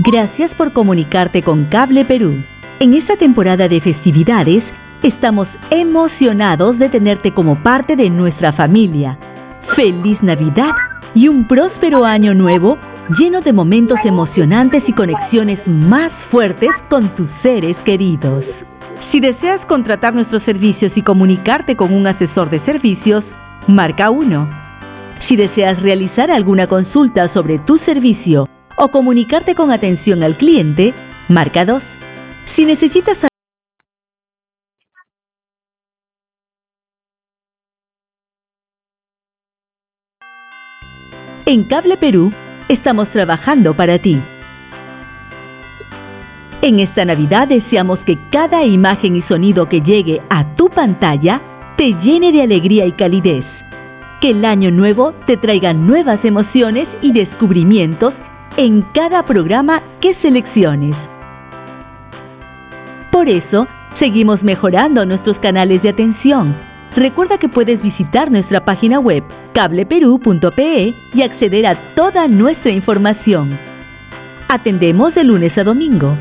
Gracias por comunicarte con Cable Perú. En esta temporada de festividades, estamos emocionados de tenerte como parte de nuestra familia. ¡Feliz Navidad y un próspero año nuevo lleno de momentos emocionantes y conexiones más fuertes con tus seres queridos! Si deseas contratar nuestros servicios y comunicarte con un asesor de servicios, marca 1. Si deseas realizar alguna consulta sobre tu servicio o comunicarte con atención al cliente, marca 2. Si necesitas En Cable Perú, estamos trabajando para ti. En esta Navidad deseamos que cada imagen y sonido que llegue a tu pantalla te llene de alegría y calidez. Que el año nuevo te traiga nuevas emociones y descubrimientos en cada programa que selecciones. Por eso, seguimos mejorando nuestros canales de atención. Recuerda que puedes visitar nuestra página web cableperú.pe y acceder a toda nuestra información. Atendemos de lunes a domingo.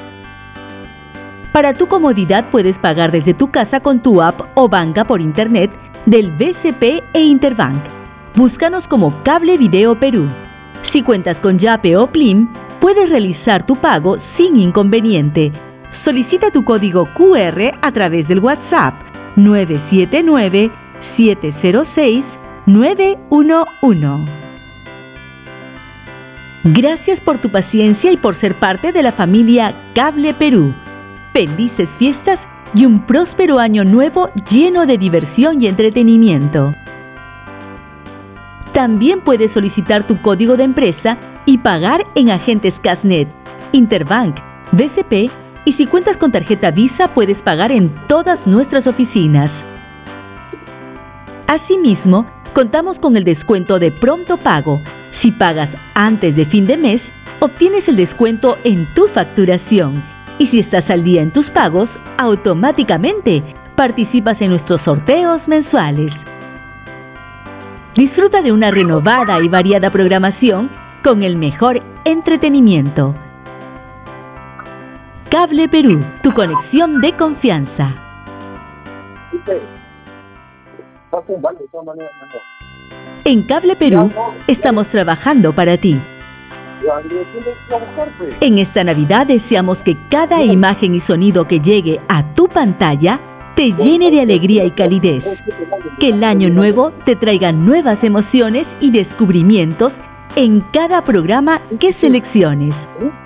Para tu comodidad puedes pagar desde tu casa con tu app o banca por internet del BCP e Interbank. Búscanos como Cable Video Perú. Si cuentas con Yape o Plim, puedes realizar tu pago sin inconveniente. Solicita tu código QR a través del WhatsApp 979-706-911. Gracias por tu paciencia y por ser parte de la familia Cable Perú. Felices fiestas y un próspero año nuevo lleno de diversión y entretenimiento. También puedes solicitar tu código de empresa y pagar en agentes Casnet, Interbank, BCP y si cuentas con tarjeta Visa puedes pagar en todas nuestras oficinas. Asimismo, contamos con el descuento de pronto pago. Si pagas antes de fin de mes, obtienes el descuento en tu facturación. Y si estás al día en tus pagos, automáticamente participas en nuestros sorteos mensuales. Disfruta de una renovada y variada programación con el mejor entretenimiento. Cable Perú, tu conexión de confianza. En Cable Perú, estamos trabajando para ti. En esta Navidad deseamos que cada imagen y sonido que llegue a tu pantalla te llene de alegría y calidez. Que el año nuevo te traiga nuevas emociones y descubrimientos en cada programa que selecciones.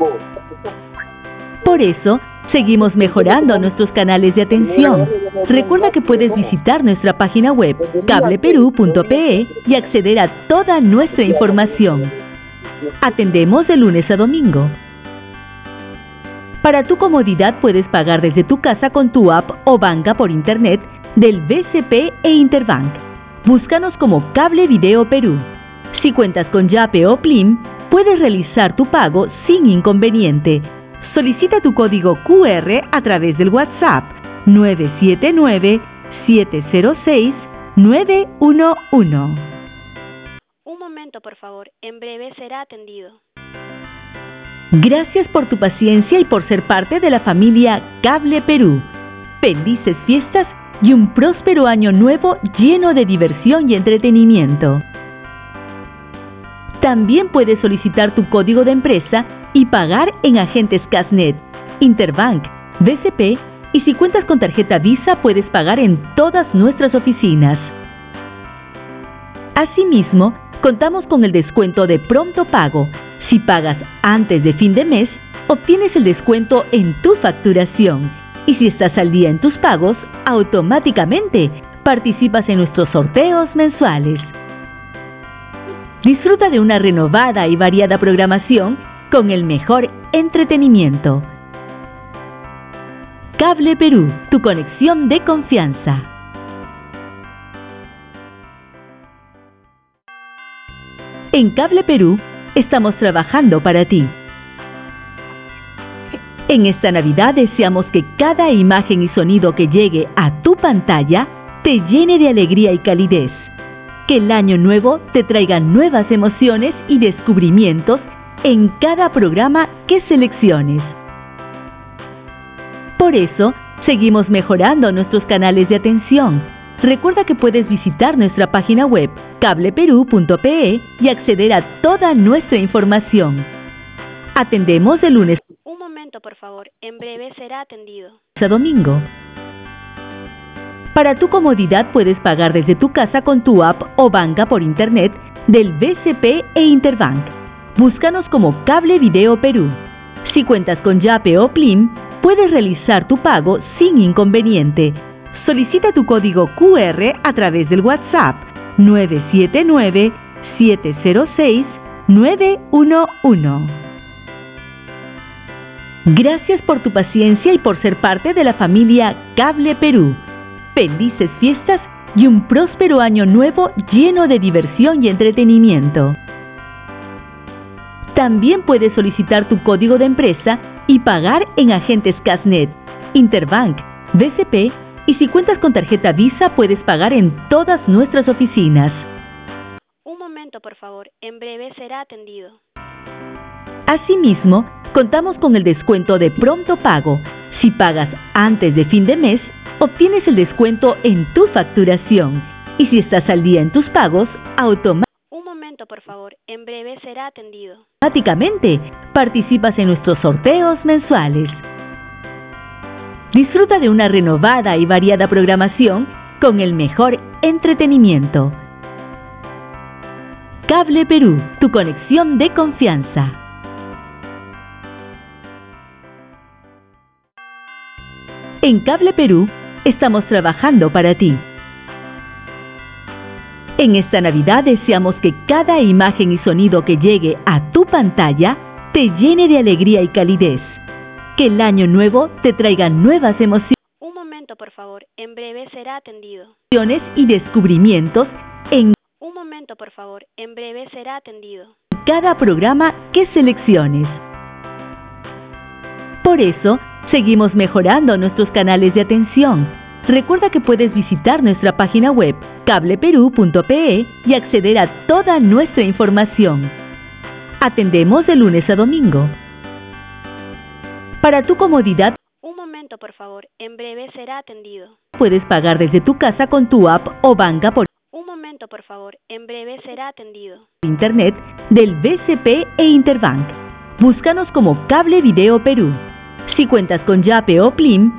Por eso, seguimos mejorando nuestros canales de atención. Recuerda que puedes visitar nuestra página web cableperú.pe y acceder a toda nuestra información. Atendemos de lunes a domingo. Para tu comodidad puedes pagar desde tu casa con tu app o banca por internet del BCP e Interbank. Búscanos como Cable Video Perú. Si cuentas con Yape o Plim, puedes realizar tu pago sin inconveniente. Solicita tu código QR a través del WhatsApp 979-706-911. Un momento, por favor. En breve será atendido. Gracias por tu paciencia y por ser parte de la familia Cable Perú. Felices fiestas y un próspero año nuevo lleno de diversión y entretenimiento. También puedes solicitar tu código de empresa y pagar en agentes Casnet, Interbank, BCP y si cuentas con tarjeta Visa puedes pagar en todas nuestras oficinas. Asimismo, contamos con el descuento de pronto pago. Si pagas antes de fin de mes, obtienes el descuento en tu facturación. Y si estás al día en tus pagos, automáticamente participas en nuestros sorteos mensuales. Disfruta de una renovada y variada programación con el mejor entretenimiento. Cable Perú, tu conexión de confianza. En Cable Perú, estamos trabajando para ti. En esta Navidad deseamos que cada imagen y sonido que llegue a tu pantalla te llene de alegría y calidez. Que el año nuevo te traiga nuevas emociones y descubrimientos en cada programa que selecciones. Por eso, seguimos mejorando nuestros canales de atención. Recuerda que puedes visitar nuestra página web cableperú.pe y acceder a toda nuestra información. Atendemos de lunes Un momento, por favor. En breve será atendido. a domingo. Para tu comodidad puedes pagar desde tu casa con tu app o banca por internet del BCP e Interbank. Búscanos como Cable Video Perú. Si cuentas con Yape o Plim, puedes realizar tu pago sin inconveniente. Solicita tu código QR a través del WhatsApp 979-706-911. Gracias por tu paciencia y por ser parte de la familia Cable Perú. Felices fiestas y un próspero año nuevo lleno de diversión y entretenimiento. También puedes solicitar tu código de empresa y pagar en agentes Casnet, Interbank, BCP y si cuentas con tarjeta Visa puedes pagar en todas nuestras oficinas. Un momento, por favor. En breve será atendido. Asimismo, contamos con el descuento de pronto pago. Si pagas antes de fin de mes, obtienes el descuento en tu facturación. Y si estás al día en tus pagos, Un momento, por favor. En breve será atendido. automáticamente participas en nuestros sorteos mensuales. Disfruta de una renovada y variada programación con el mejor entretenimiento. Cable Perú, tu conexión de confianza. En Cable Perú estamos trabajando para ti. En esta Navidad deseamos que cada imagen y sonido que llegue a tu pantalla te llene de alegría y calidez. Que el año nuevo te traiga nuevas emociones Un momento, por favor. En breve será atendido. y descubrimientos en Un momento, por favor. En breve será atendido. cada programa que selecciones. Por eso, seguimos mejorando nuestros canales de atención. Recuerda que puedes visitar nuestra página web cableperú.pe y acceder a toda nuestra información. Atendemos de lunes a domingo. Para tu comodidad, Un momento, por favor. En breve será atendido. puedes pagar desde tu casa con tu app o banca por Un momento, por favor. En breve será atendido. internet del BCP e Interbank. Búscanos como Cable Video Perú. Si cuentas con Yape o Plim,